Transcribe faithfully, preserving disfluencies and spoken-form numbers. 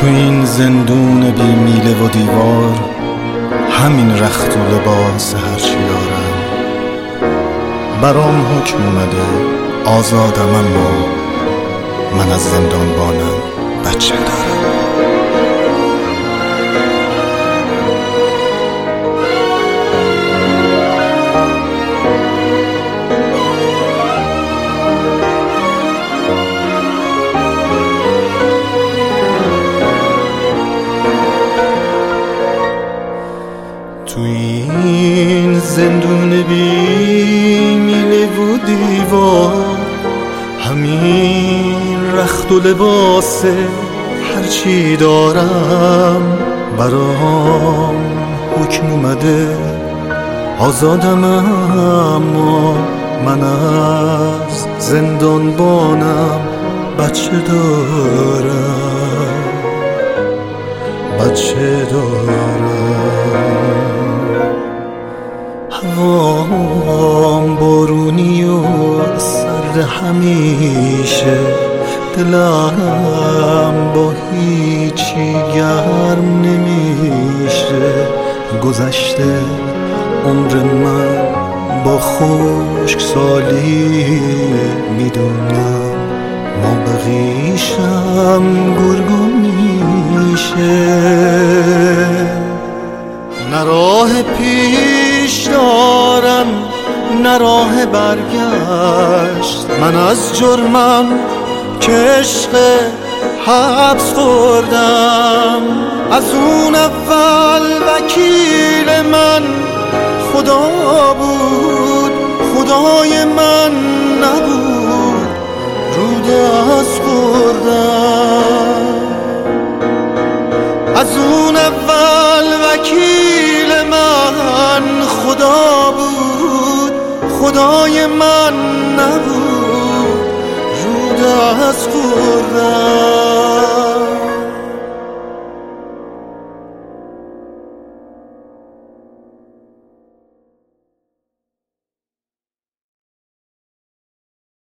تو این زندون بی میله و دیوار، همین رخت و لباس هرچی دارم. برام حکم اومده آزادم، اما من از زندانبانم بچه دارم. تو این زندون بی میله و دیوار، همین رخت و لباس هرچی دارم. برام حکم اومده آزادم، اما من از زندانبانم بچه دارم، بچه دارم. هوام بارونی و سرد همیشه، دلم با هیچی گرم نمیشه. گذشته عمر من با خشک سالی، میدونم ما بقیشم گرگو میشه. نه راه پیش دارم نه راه برگشت، من از جرمم که عشق حبس خوردم. از اون اول وکیل من خدا بود، خدای من نبود، رو دست خوردم. از اون اول وکیل من خدا بود، خدای من نبود، رو دست خوردم.